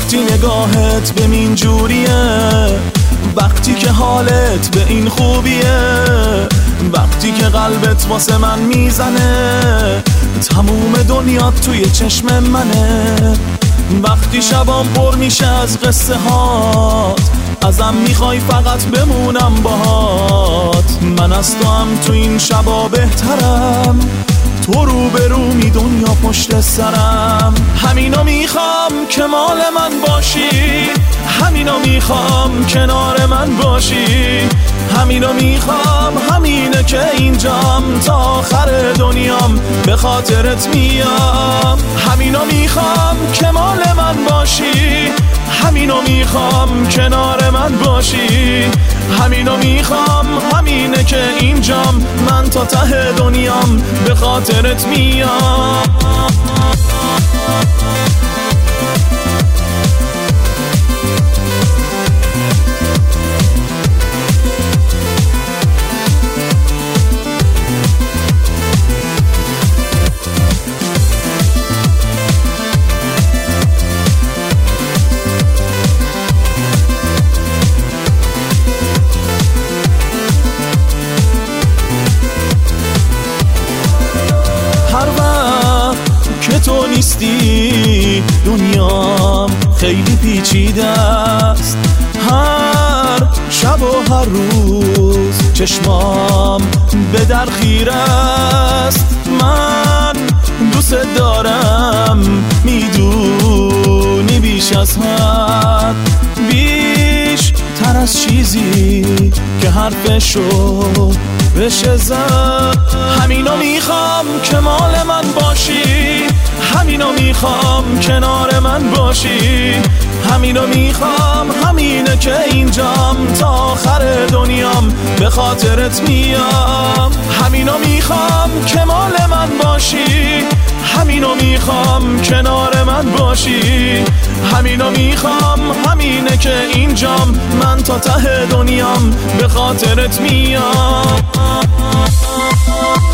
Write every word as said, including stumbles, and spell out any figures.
وقتی نگاهت به این جوریه، وقتی که حالت به این خوبیه، وقتی که قلبت واسه من میزنه، تموم دنیات توی چشم منه. وقتی شبام پر میشه از قصه هات، ازم میخوای فقط بمونم باهات. من از تو هم تو این شبا بهترم، تو رو به رو می دنیا پشت سرم. همینو میخوام که مال من باشی، همینو میخوام کنار من باشی، همینو میخوام، همینه که اینجام تا آخر دنیام به خاطرت میام. همینو میخوام که مال من باشی، همینو میخوام کنار من باشی، همینو میخوام، همینه که اینجام من تا ته دنیام به خاطرت میام. که تو نیستی دنیام خیلی پیچیده است، هر شب و هر روز چشمام به در خیره است. من دوست دارم میدونی بیش از حد، بیش تر از چیزی که حرفشو بشه زد. همینو میخوام که مال من باشی، همینو میخوام کنار من باشی، همینو میخوام، همینه که اینجام تا آخر دنیام به خاطرت میام. همینو میخوام که مال من باشی، همینو میخوام کنار من باشی، همینو میخوام، همینه که اینجام من تا ته دنیام به خاطرت میام.